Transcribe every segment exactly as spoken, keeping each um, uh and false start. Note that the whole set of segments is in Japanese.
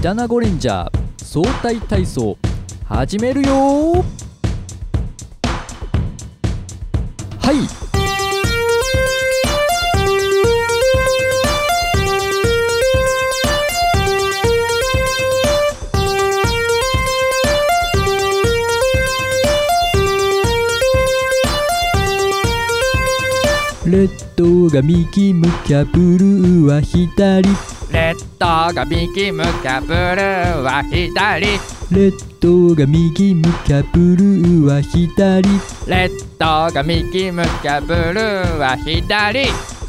北名護レンジャー総体体操始めるよ。はい、レッドが右向きゃブルーは左、 レッドが右向きゃブルーは左、 レッドが右向きゃブルーは左、 レッドが右向きゃブルーは左。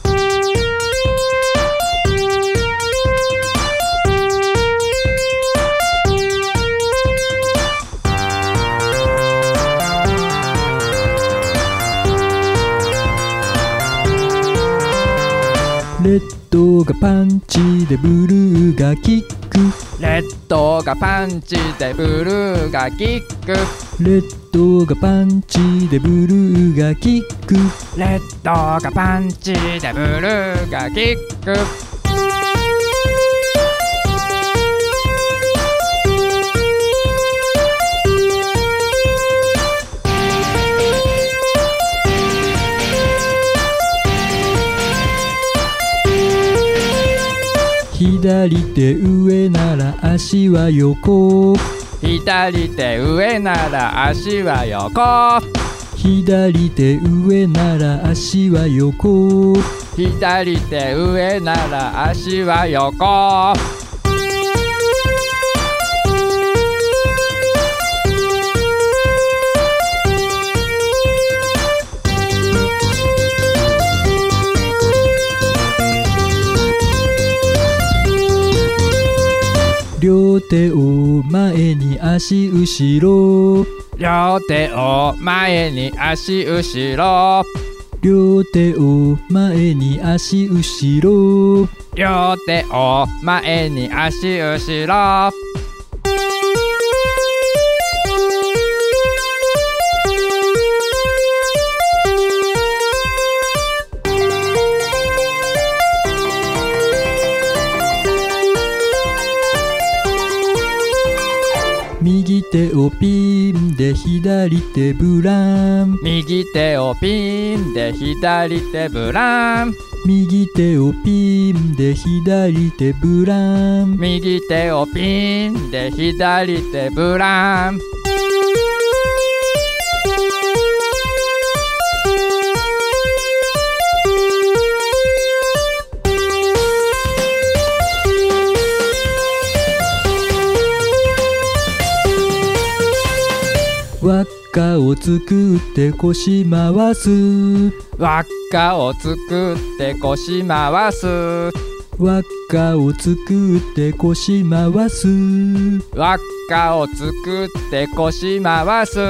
レッドがパンチでブルーがキック、 レッドがパンチでブルーがキック、 レッドがパンチでブルーがキック、 レッドがパンチでブルーがキック。 左手上なら足は横、 左手上なら足は横、 左手上なら足は横、 左手上なら足は横。 両手を前に足後ろ、 両手を前に足後ろ、 両手を前に足後ろ、 両手を前に足後ろ。 右手をピンで左手ブラン、 右手をピンで左手ブラン、 右手をピンで左手ブラン、 右手をピンで左手ブラン。 輪っかを作って腰回す、 輪っかを作って腰回す、 輪っかを作って腰回す、 輪っかを作って腰回す。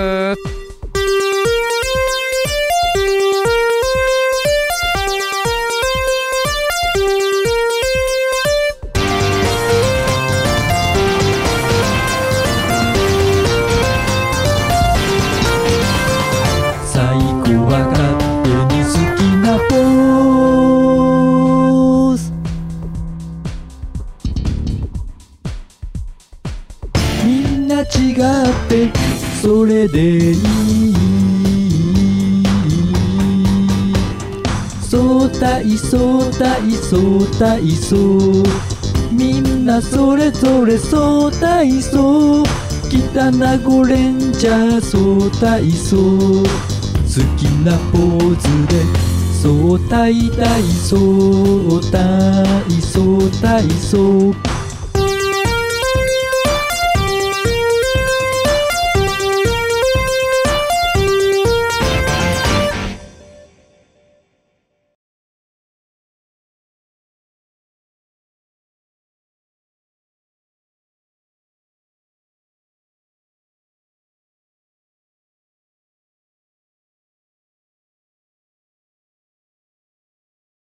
みんな違ってそれでいい、そう体操体操体操、みんなそれぞれそう体操、北名護レンジャーそう体操、好きなポーズでそう体体操体操体操。